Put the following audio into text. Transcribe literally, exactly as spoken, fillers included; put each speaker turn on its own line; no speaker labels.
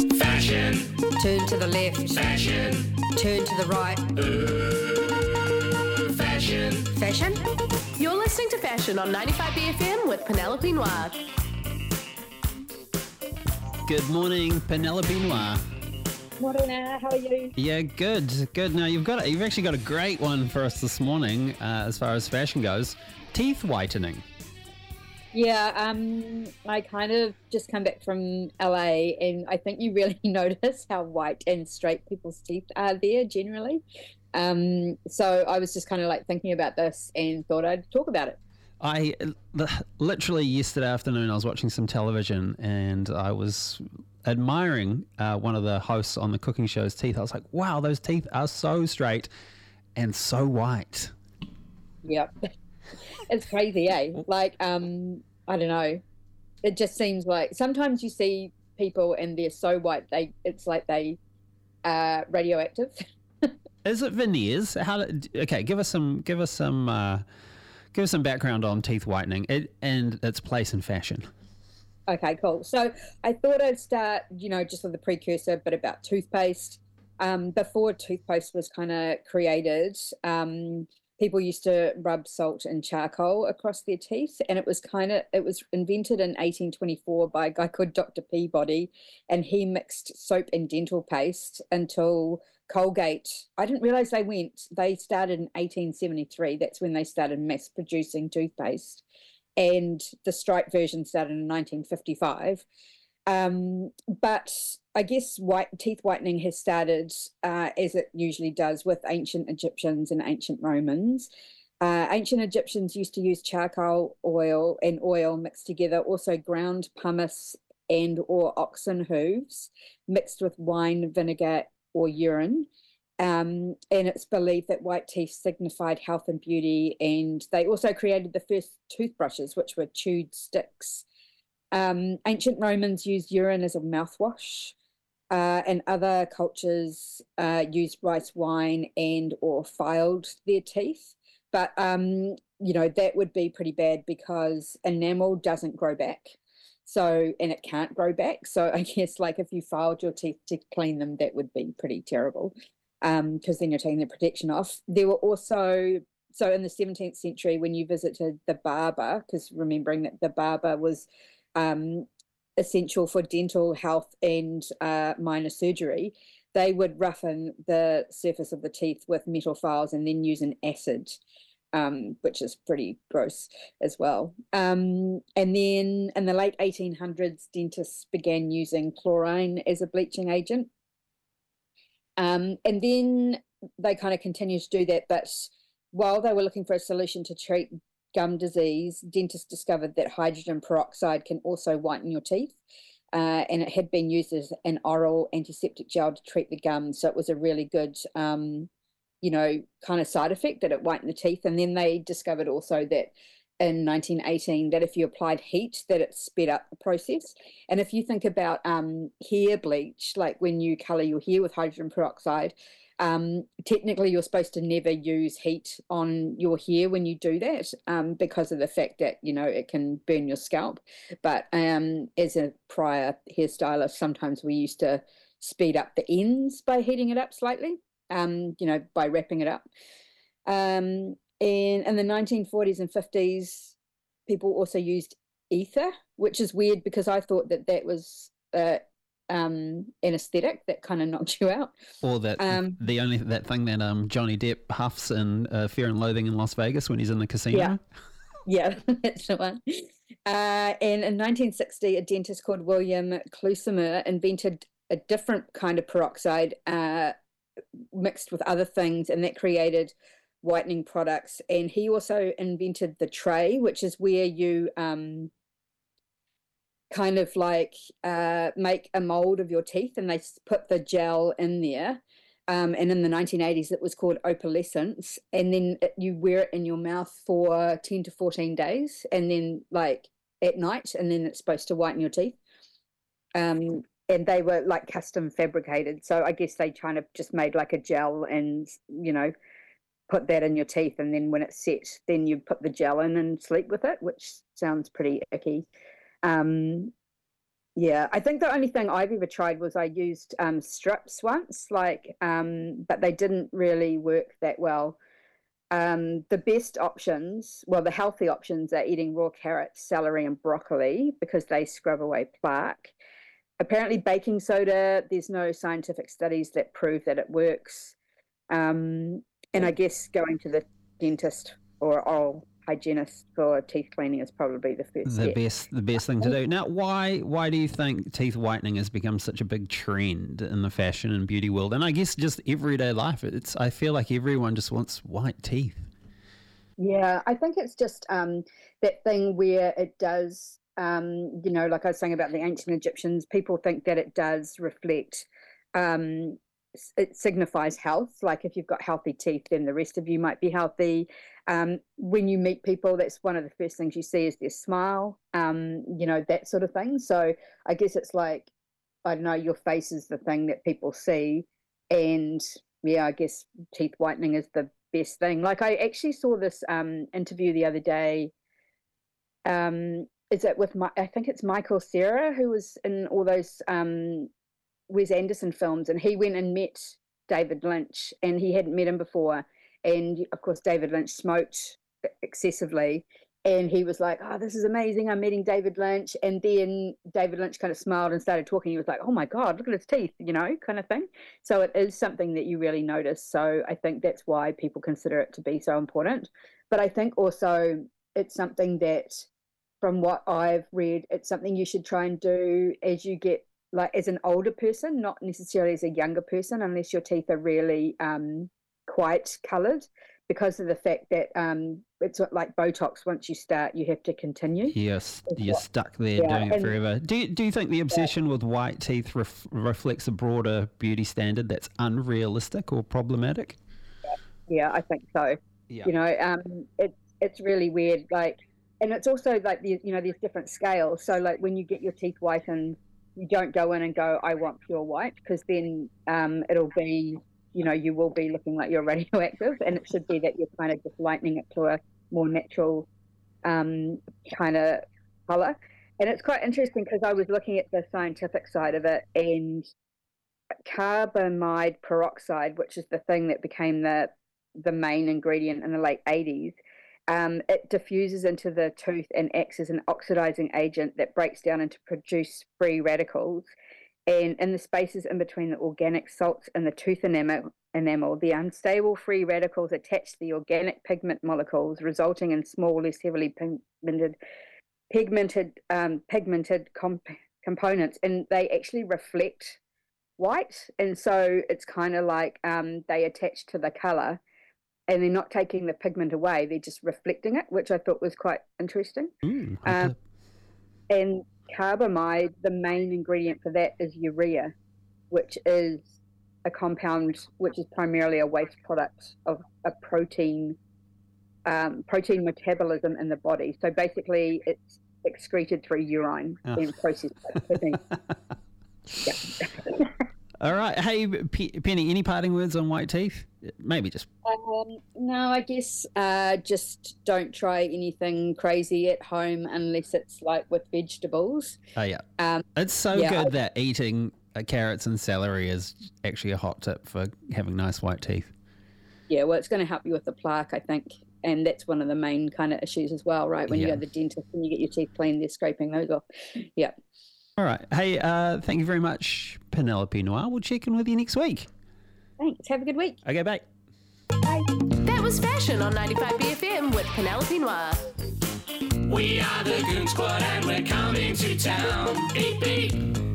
Fashion.
Turn to the left.
Fashion.
Turn to the right.
Ooh, fashion.
Fashion?
You're listening to Fashion on ninety-five B F M with Penelope Noir.
Good morning, Penelope Noir.
Morena, how are you?
Yeah, good, good. Now you've got you've actually got a great one for us this morning, uh, as far as fashion goes. Teeth whitening.
Yeah, um, I kind of just come back from L A, and I think you really notice how white and straight people's teeth are there generally. Um, so I was just kind of like thinking about this and thought I'd talk about it.
I literally yesterday afternoon I was watching some television and I was admiring uh, one of the hosts on the cooking show's teeth. I was like, wow, those teeth are so straight and so white.
Yep. It's crazy, eh? Like, um, I don't know. It just seems like sometimes you see people and they're so white, they it's like they are radioactive.
Is it veneers? How? Okay, give us some. Give us some. Uh, give us some background on teeth whitening it, and its place in fashion.
Okay, cool. So I thought I'd start, you know, just with the precursor, but about toothpaste. Um, before toothpaste was kind of created, um, people used to rub salt and charcoal across their teeth, and it was kind of it was invented in eighteen twenty-four by a guy called Doctor Peabody, and he mixed soap and dental paste until Colgate. I didn't realize they went. They started in eighteen seventy-three. That's when they started mass producing toothpaste, and the stripe version started in nineteen fifty-five. Um, but I guess white teeth whitening has started, uh, as it usually does, with ancient Egyptians and ancient Romans. Uh, ancient Egyptians used to use charcoal oil and oil mixed together, also ground pumice and or oxen hooves mixed with wine, vinegar, or urine. Um, and it's believed that white teeth signified health and beauty. And they also created the first toothbrushes, which were chewed sticks. Um, ancient Romans used urine as a mouthwash, uh, and other cultures uh, used rice wine and or filed their teeth. But, um, you know, that would be pretty bad because enamel doesn't grow back. So, and it can't grow back. So I guess like if you filed your teeth to clean them, that would be pretty terrible because um, then you're taking the protection off. There were also, so in the seventeenth century, when you visited the barber, because remembering that the barber was um, essential for dental health and uh, minor surgery, they would roughen the surface of the teeth with metal files and then use an acid. Um, which is pretty gross as well. Um, and then in the late eighteen hundreds, dentists began using chlorine as a bleaching agent. Um, and then they kind of continued to do that. But while they were looking for a solution to treat gum disease, dentists discovered that hydrogen peroxide can also whiten your teeth. Uh, and it had been used as an oral antiseptic gel to treat the gums. So it was a really good um you know, kind of side effect that it whitened the teeth. And then they discovered also that in nineteen eighteen that if you applied heat, that it sped up the process. And if you think about um, hair bleach, like when you colour your hair with hydrogen peroxide, um, technically you're supposed to never use heat on your hair when you do that um, because of the fact that, you know, it can burn your scalp. But um, as a prior hairstylist, sometimes we used to speed up the ends by heating it up slightly. Um, you know, by wrapping it up. Um, and in the nineteen forties and fifties, people also used ether, which is weird because I thought that that was uh, um, anesthetic that kind of knocked you out. Or
that um, the only that thing that um, Johnny Depp huffs in uh, Fear and Loathing in Las Vegas when he's in the casino.
Yeah, yeah, that's the one. Uh, and in nineteen sixty, a dentist called William Clusmer invented a different kind of peroxide uh, mixed with other things, and that created whitening products. And he also invented the tray, which is where you um kind of like uh make a mold of your teeth and they put the gel in there, um and in the nineteen eighties it was called opalescence, and then it, you wear it in your mouth for ten to fourteen days and then like at night, and then it's supposed to whiten your teeth. um And they were like custom fabricated. So I guess they kind of just made like a gel and, you know, put that in your teeth. And then when it's set, then you put the gel in and sleep with it, which sounds pretty icky. Um, Yeah, I think the only thing I've ever tried was I used um, strips once, like, um, but they didn't really work that well. Um, the best options, well, the healthy options are eating raw carrots, celery, and broccoli because they scrub away plaque. Apparently, baking soda, there's no scientific studies that prove that it works. Um, and I guess going to the dentist or oral hygienist for teeth cleaning is probably the first
The
step.
best, the best thing to do. Now, why, why do you think teeth whitening has become such a big trend in the fashion and beauty world? And I guess just everyday life. It's, I feel like everyone just wants white teeth.
Yeah, I think it's just um, that thing where it does, um, you know, like I was saying about the ancient Egyptians, people think that it does reflect, um, it signifies health. Like if you've got healthy teeth, then the rest of you might be healthy. Um, when you meet people, that's one of the first things you see is their smile, um, you know, that sort of thing. So I guess it's like, I don't know, your face is the thing that people see. And yeah, I guess teeth whitening is the best thing. Like I actually saw this um, interview the other day. Um, is it with, my, I think it's Michael Cera, who was in all those um, Wes Anderson films, and he went and met David Lynch, and he hadn't met him before. And of course, David Lynch smoked excessively, and he was like, "Oh, this is amazing! I'm meeting David Lynch." And then David Lynch kind of smiled and started talking. He was like, "Oh my God, look at his teeth," you know, kind of thing. So it is something that you really notice. So I think that's why people consider it to be so important. But I think also it's something that, from what I've read, it's something you should try and do as you get, like as an older person, not necessarily as a younger person, unless your teeth are really um, quite coloured, because of the fact that um, it's like Botox. Once you start, you have to continue.
Yes, you're stuck there
Yeah,
doing it
and-
forever. Do you, do you think the obsession with white teeth ref, reflects a broader beauty standard that's unrealistic or problematic?
Yeah, I think so.
Yeah.
You know, um, it's it's really weird. Like, and it's also like the you know there's different scales. So like when you get your teeth whitened, you don't go in and go, "I want pure white," because then um, it'll be, you know, you will be looking like you're radioactive, and it should be that you're kind of just lightening it to a more natural um, kind of color. And it's quite interesting because I was looking at the scientific side of it, and carbamide peroxide, which is the thing that became the the main ingredient in the late eighties, um, it diffuses into the tooth and acts as an oxidizing agent that breaks down and to produce free radicals. And in the spaces in between the organic salts and the tooth enamel, enamel, the unstable free radicals attach to the organic pigment molecules, resulting in small, less heavily pigmented, pigmented, um, pigmented comp- components, and they actually reflect white. And so it's kind of like um, they attach to the color, and they're not taking the pigment away; they're just reflecting it, which I thought was quite interesting.
Mm,
Um, and carbamide, the main ingredient for that is urea, which is a compound which is primarily a waste product of a protein um, protein metabolism in the body. So basically, it's excreted through urine
Oh.
and processed by kidney. Yeah.
All right. Hey, P- Penny, any parting words on white teeth? Maybe just.
Um, no, I guess uh, just don't try anything crazy at home unless it's like with vegetables.
Oh, yeah.
Um,
It's so
yeah,
good
I-
that eating uh, carrots and celery is actually a hot tip for having nice white teeth.
Yeah, well, it's going to help you with the plaque, I think. And that's one of the main kind of issues as well, right? When you
Yeah.
go to the dentist and you get your teeth cleaned, they're scraping those off. Yeah.
All right. Hey, uh, thank you very much, Penelope Noir. We'll check in with you next week.
Thanks. Have a good week.
Okay, bye.
Bye.
That was Fashion on ninety-five B F M with Penelope Noir.
We are the Goon Squad and we're coming to town. Beep beep.